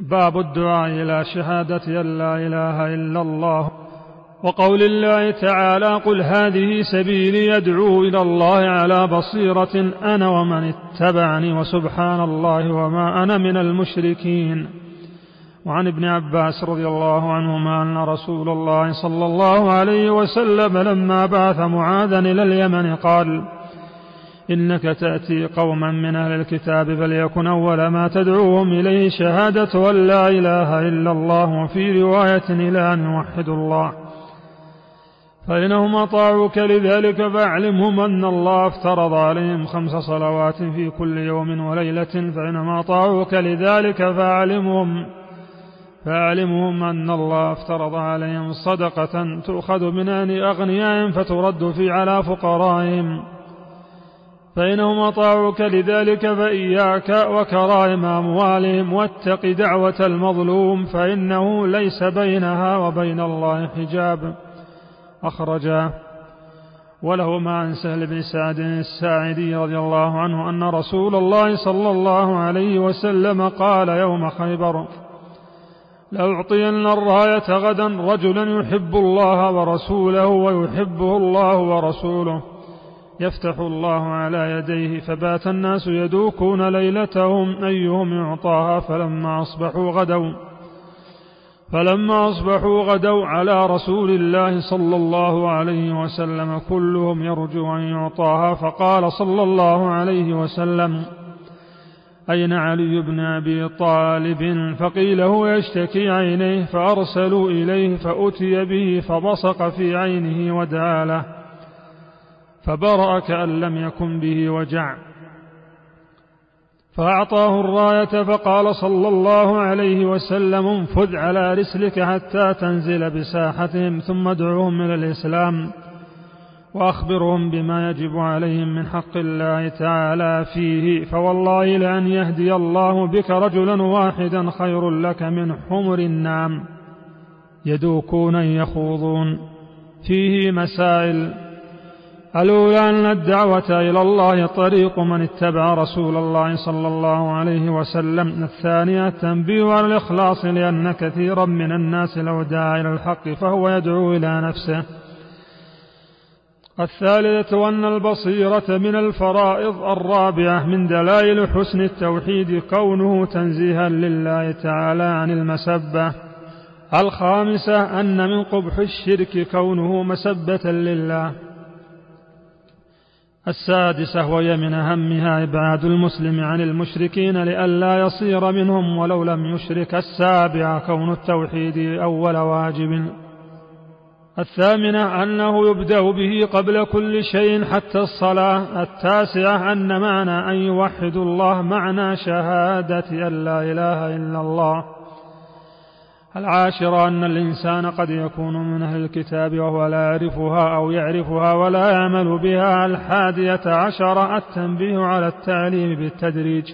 باب الدعاء إلى شهادة أن لا إله إلا الله، وقول الله تعالى: قل هذه سبيلي يدعو إلى الله على بصيرة أنا ومن اتبعني وسبحان الله وما أنا من المشركين. وعن ابن عباس رضي الله عنهما أن رسول الله صلى الله عليه وسلم لما بعث معاذا إلى اليمن قال: إنك تأتي قوما من أهل الكتاب فليكن أول ما تدعوهم إليه شهادة أن لا إله إلا الله، وفي رواية إلى أن يوحدوا الله، فإنهم أطاعوك لذلك فاعلمهم أن الله افترض عليهم 5 صلوات في كل يوم وليلة، فإنهم أطاعوك لذلك فاعلمهم أن الله افترض عليهم صدقة تؤخذ من أغنيائهم فترد على فقرائهم، فإنهم أطاعوك لذلك فإياك وكرائم أموالهم، واتق دعوة المظلوم فإنه ليس بينها وبين الله حجاب. أخرجاه. ولهما عن سهل بن سعد الساعدي رضي الله عنه أن رسول الله صلى الله عليه وسلم قال يوم خيبر: لأعطين الراية غدا رجلا يحب الله ورسوله ويحبه الله ورسوله، يفتح الله على يديه، فبات الناس يدوكون ليلتهم أيهم يعطاها، فلما أصبحوا غدوا على رسول الله صلى الله عليه وسلم كلهم يرجو أن يعطاها، فقال صلى الله عليه وسلم: أين علي بن أبي طالب؟ فقيل هو يشتكي عينيه، فأرسلوا إليه فأتي به فبصق في عينه ودعا له فبرأ كأن لم يكن به وجع، فأعطاه الراية، فقال صلى الله عليه وسلم: انفذ على رسلك حتى تنزل بساحتهم، ثم ادعوهم إلى الإسلام وأخبرهم بما يجب عليهم من حق الله تعالى فيه، فوالله لأن يهدي الله بك رجلا واحدا خير لك من حمر النعم. يدوكون يخوضون. فيه مسائل: الأولى أن الدعوة إلى الله طريق من اتبع رسول الله صلى الله عليه وسلم. الثانية التنبيه على الإخلاص، لأن كثيرا من الناس لو دعا إلى الحق فهو يدعو إلى نفسه. الثالثة أن البصيرة من الفرائض. الرابعة من دلائل حسن التوحيد كونه تنزيها لله تعالى عن المسبة. الخامسة أن من قبح الشرك كونه مسبة لله. السادسة وهي من أهمها إبعاد المسلم عن المشركين لئلا يصير منهم ولو لم يشرك. السابعة كون التوحيد أول واجب. الثامنة أنه يبدأ به قبل كل شيء حتى الصلاة. التاسعة أن معنى أن يوحدوا الله معنى شهادة أن لا إله إلا الله. العاشرة أن الإنسان قد يكون من أهل الكتاب وهو لا يعرفها أو يعرفها ولا يعمل بها. الحادية عشرة التنبيه على التعليم بالتدريج.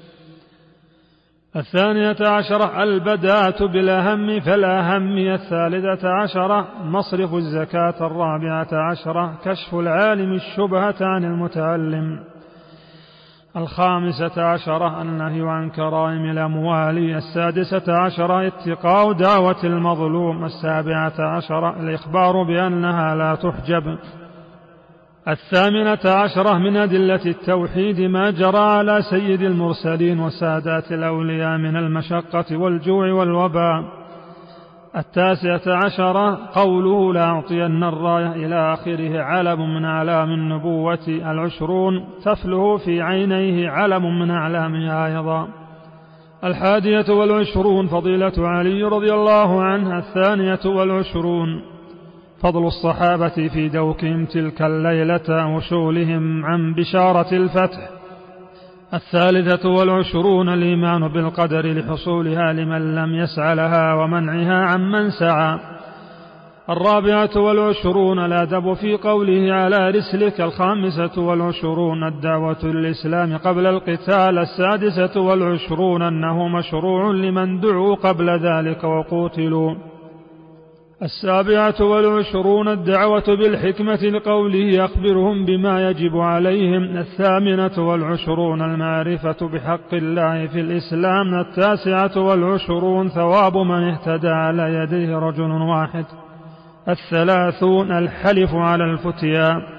الثانية عشرة البداءة بالأهم فالأهم. الثالثة عشرة مصرف الزكاة. الرابعة عشرة كشف العالم الشبهة عن المتعلم. الخامسة عشرة النهي عن كرائم الأموال. السادسة عشرة اتقاء دعوة المظلوم. السابعة عشرة الإخبار بأنها لا تحجب. الثامنة عشرة من أدلة التوحيد ما جرى على سيد المرسلين وسادات الأولياء من المشقة والجوع والوباء. التاسعة عشرة قوله لا أعطين الراية إلى آخره علم من أعلام النبوة. العشرون تفله في عينيه علم من أعلامها أيضا. الحادية والعشرون فضيلة علي رضي الله عنه. الثانية والعشرون فضل الصحابة في دوكهم تلك الليلة وشغلهم عن بشارة الفتح. الثالثة والعشرون الإيمان بالقدر لحصولها لمن لم يسع لها ومنعها عمن سعى. الرابعة والعشرون الأدب في قوله على رسلك. الخامسة والعشرون الدعوة للإسلام قبل القتال. السادسة والعشرون أنه مشروع لمن دعوا قبل ذلك وقوتلوا. 27 الدعوة بالحكمة لقوله أخبرهم بما يجب عليهم. 28 المعرفة بحق الله في الإسلام. 29 ثواب من اهتدى على يديه رجل واحد. 30 الحلف على الفتيا.